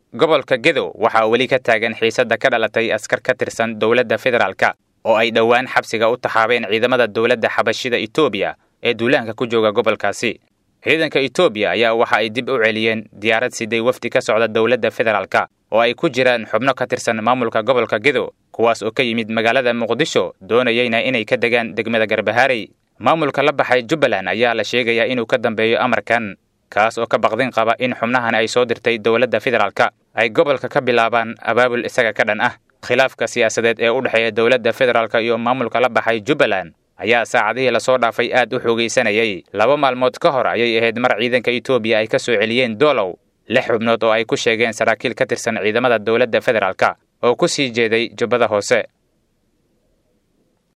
gobolka Gedo waxa weli ka taagan xiisada ka dhalatay askar ka tirsan dawladda federaalka oo ay dhawaan xabsiga u taxaabeen ciidamada dawladda xabashida Itoobiya ee duulaanka ku jooga gobolkaasi. ciidanka Itoobiya ayaa waxa ay dib u celiyeen diyaarad siday wafdi ka socda dawladda federaalka oo ay ku jiraan xubno ka tirsan maamulka gobolka Gedo kuwaas oo ka yimid magaalada Muqdisho doonayayna inay ka degaan degmada Garbaharey. maamulka la baxay Jubbaland ayaa la sheegayaa inuu ka dambeeyo amarkan kaas oo ka baqdin qaba in xubnahan ay soo dirtay dawladda federaalka ay gobolka ka bilaabaan abaabul isaga ka dhan ah. khilaafka siyaasadeed ee u dhaxeeya dawladda federaalka iyo maamulka la baxay Jubbaland ayaa saacadihii la soo dhaafay aad u xoogeysanayay. 2 maalmood ka hor ayay ahayd mar ciidanka Itoobiya ay ka soo celiyeen Doolow 6 xubnood oo ay ku sheegeen saraakiil ka tirsan ciidamada dawladda federaalka oo ku sii jeeday Jubbada Hoose.